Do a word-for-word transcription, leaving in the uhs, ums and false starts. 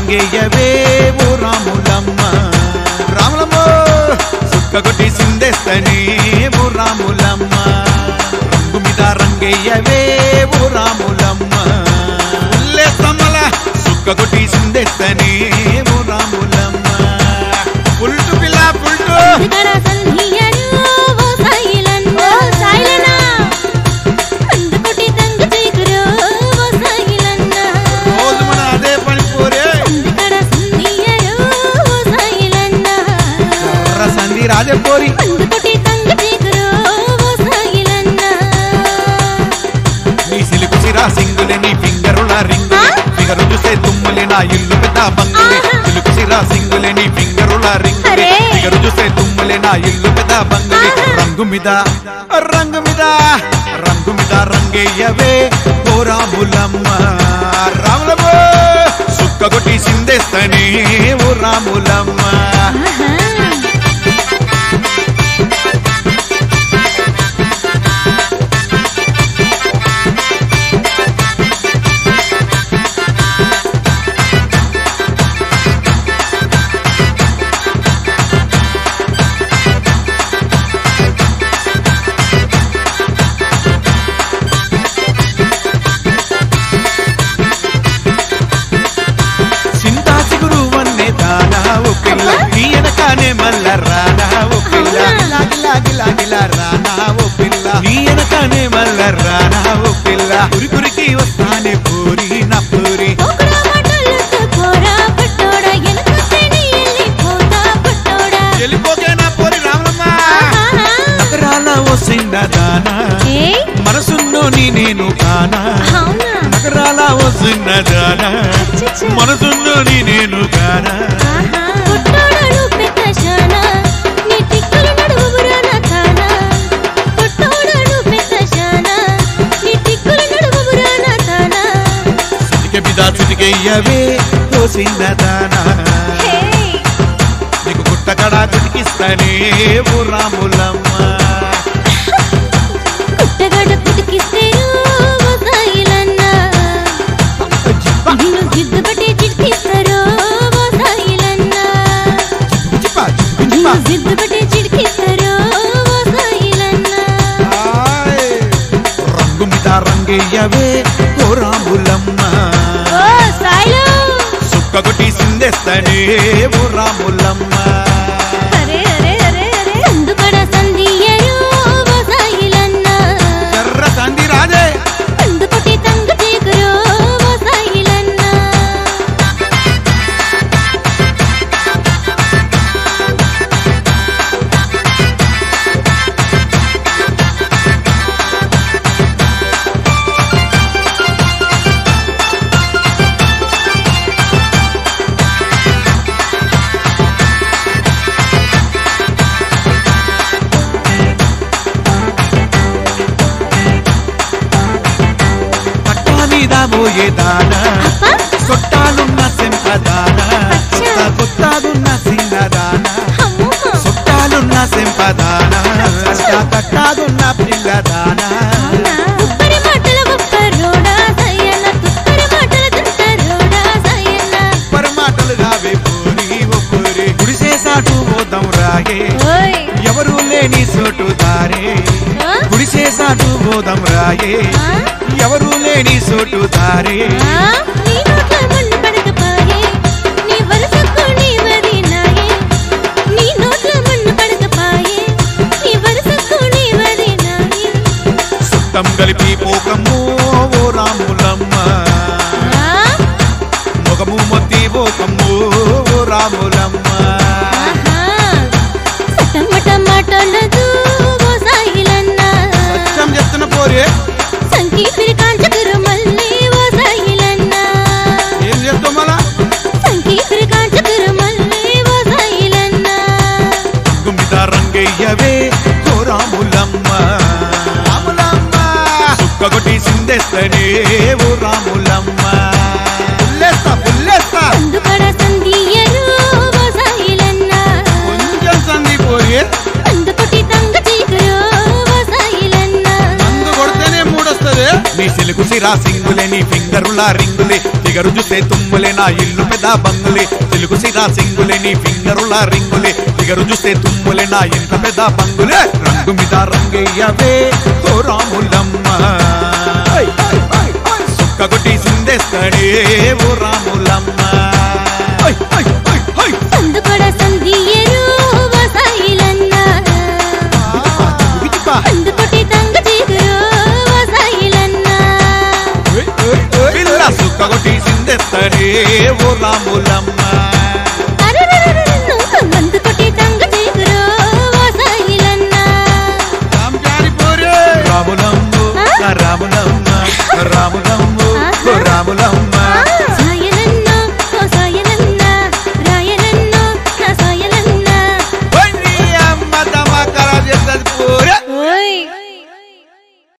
రంగేయవే ఓ రాములమ్మ రాములమ్మ సుక్కగొట్టి సిందేస్తనే ఓ రాములమ్మ రంగు మీద రంగేయవే ఓ రాములమ్మ ఉల్లేసమ్మల సుక్కగొట్టి సిందేస్తనే ఓ రాములమ్మ పుల్టు పిల్ల పుల్టు రాజే పోరి నీ సిలుకు సిరా సింగులే నీ ఫింగరుల రింగులే ఫిగరు చూస్తే తుమ్ములే నా ఇల్లు పెద్ద బంగులే సిలుకు సిరా సింగులే నీ ఫింగరుల రింగులే ఫిగరు చూస్తే తుమ్ములే నా ఇల్లు పెద్ద బంగులే రంగు మీద రంగు మీద రంగు మీద రంగేయవే ఓ రాములమ్మ రాములమ్మ సుక్కగొట్టి సిందేస్తనే ఓ రాములమ్మ మల్ల రానా ఓ పిల్ల గిలా గిలా గిలా రానా ఓ పిల్ల నీ ఎనకనే మల్ల రానా ఓ పిల్ల కురి కురికి వస్తానే పూరి నా పూరి వెళ్ళిపోకే నా పూరి రామలమ్మ నగరాల ఓ సిన్నదానా మనసున్నో నీ నేను కానా నగరాల ఓ సిన్నదానా మనసున్నో నీ నేను కానా చిటికెయ్యవే ఓ సిన్నదానా నీకు గుట్టకడా కుటికిస్తానే ఓ రాములమ్మ గుట్టగడ కుటికిస్తే ఓ సాయిలన్న నిన్ను జిద్దుపట్టి చిటికిస్తారు ఓ సాయిలన్న నిన్ను జిద్దుపట్టి చిటికిస్తారు ఓ సాయిలన్న రంగు మీద రంగేయవే ఓ రాములమ్మ సుక్కగొట్టి సిందేస్తనే ఓ రాములమ్మ ఎర్ర సంధి రాజే పోయే దానా సొట్టాలున్న సెంపదానా కొత్తాదున్న సిన్నదానా సొట్టాలున్న సెంపదానా కట్టాదున్న పిల్లదానా ఉప్పరి మాటలు కావే పూరి ఓ పూరి గుడిసేసాటు పోదాం రాగే ఎవరు లేని సోటు దారే గుడిసేసాటు పోదాం రాగే ఎవరు లేని సోటు దారే సుట్టం కలిపి పోకము ఓ రాములమ్మ మొగము మొత్తి పోకము ఓ రాములమ్మ సత్యం చెప్తున్న పోరే ఏం చేస్తాం మళ్ళా గుమ్మిద రంగయ్యవే ఓ రాములమ్మ రాములమ్మ సుక్కగొట్టి సిందేస్తనే ఓ రాములమ్మ పుల్లేస్తా పుల్లేస్తా కొంచెం సంధి పోయే మందు కొడితేనే మూడొస్తుంది నీ సిలుకు సిరా సింగులే నీ ఫింగరుల రింగులే ఫిగరు చూస్తే తుమ్ములే నా ఇల్లు పెద్ద బంగులే సిలుకు సిరా సింగులే నీ ఫింగరుల రింగులే ఫిగరు చూస్తే తుమ్ములే నా ఇంట్లో పెద్ద బంగులే రంగు మీద రంగయ్యవే ఓ రాములమ్మ సుక్క కొట్టి సిందేస్తాడే ఓ రాములమ్మ సందు కూడా సంధియరు వసాయిలన్న సందు కొట్టి తంగ చీకురు వసాయిలన్న పిల్ల సుక్క కొట్టి సిందేస్తాడే ఓ రాములమ్మ సందు కొట్టి తంగ చీకురు వసాయిలన్న రాములమ్మ రాములమ్మ రాములమ్మ రాములమ్మ